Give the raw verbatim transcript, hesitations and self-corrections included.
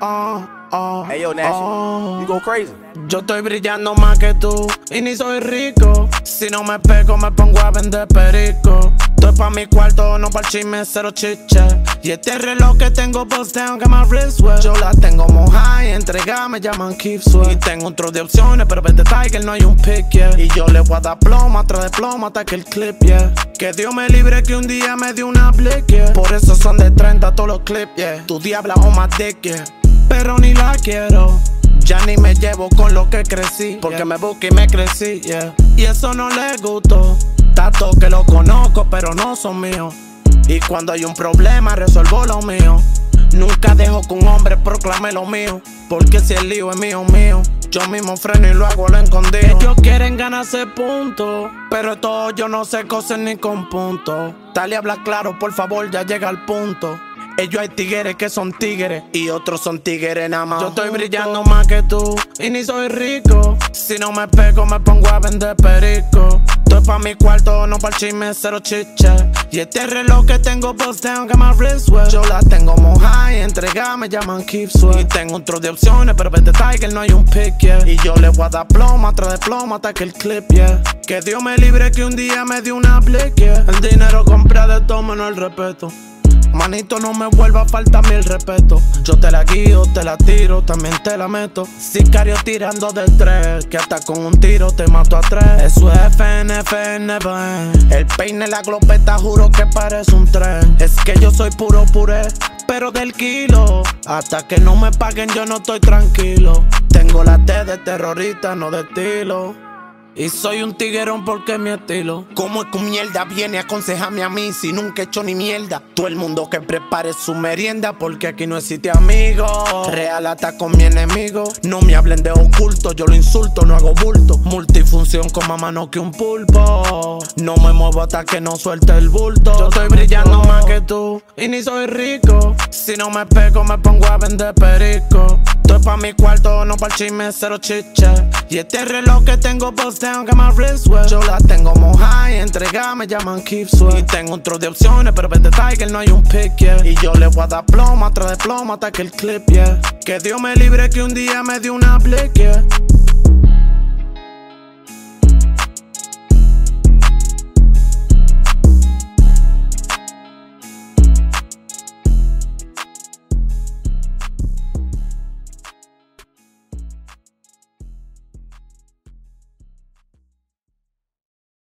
oh, oh, Hey, yo, Nash, oh. you go crazy. Yo estoy brillando más que tú y ni soy rico. Si no me pego me pongo a vender perico. Estoy pa' mi cuarto, no pa'l chisme, cero chiche. Y este reloj que tengo posteado que más wristwatch. Yo la tengo mojada y entregada, me llaman Keep Sweat. Y tengo un trozo de opciones, pero vete Tiger, no hay un pick, yeah. Y yo le voy a dar plomo tras de plomo hasta que el clip, yeah. Que Dios me libre que un día me dio una blick, yeah. Por eso son de treinta todos los clips, yeah. Tu diabla o más dick, yeah. Pero ni la quiero. Ya ni me llevo con lo que crecí, porque yeah. me busqué y me crecí, yeah. Y eso no le gustó. Tato que lo conozco, pero no son míos. Y cuando hay un problema, resuelvo lo mío. Nunca dejo que un hombre proclame lo mío, porque si el lío es mío, mío, yo mismo freno y lo hago a lo escondido. Ellos quieren ganarse puntos, pero todo yo no sé coser ni con puntos. Dale, habla claro, por favor, ya llega al punto. Ellos hay tigres que son tigres y otros son tigres nada más. Yo estoy brillando más que tú y ni soy rico. Si no me pego me pongo a vender perico. Estoy pa' mi cuarto, no pa'l chisme, cero chiche. Y este reloj que tengo posteado que más wristwatch. Yo la tengo mojada y entregada, me llaman Keep Sweat. Y tengo un trozo de opciones, pero vete Tiger, no hay un pick, yeah. Y yo le voy a dar plomo tras de plomo hasta que el clip, yeah. Que Dios me libre que un día me dio una blick, yeah. El dinero compra de todo menos el respeto. Manito, no me vuelva a faltarme el respeto. Yo te la guío, te la tiro, también te la meto. Sicario tirando del tres, que hasta con un tiro te mato a tres. Eso es F N F N B. El peine, la glopeta, juro que parece un tren. Es que yo soy puro puré, pero del kilo. Hasta que no me paguen yo no estoy tranquilo. Tengo la T de terrorista, no de estilo. Y soy un tiguerón porque es mi estilo. ¿Cómo es que mierda viene a aconsejarme a mí si nunca he hecho ni mierda? Todo el mundo que prepare su merienda, porque aquí no existe amigo. Real hasta con mi enemigo. No me hablen de oculto, yo lo insulto, no hago bulto. Multifunción con más mano que un pulpo. No me muevo hasta que no suelte el bulto. Yo estoy brillando más que tú y ni soy rico. Si no me pego me pongo a vender perico. Estoy pa' mi cuarto, no pa'l chisme, cero chiche. Y este reloj que tengo posteado que más wristwatch. Yo la tengo mojada y entregada, me llaman Keep Sweat. Y tengo un trozo de opciones, pero vete Tiger, no hay un pick, yeah. Y yo le voy a dar plomo tras de plomo hasta que el clip, yeah. Que Dios me libre que un día me dio una blick, yeah.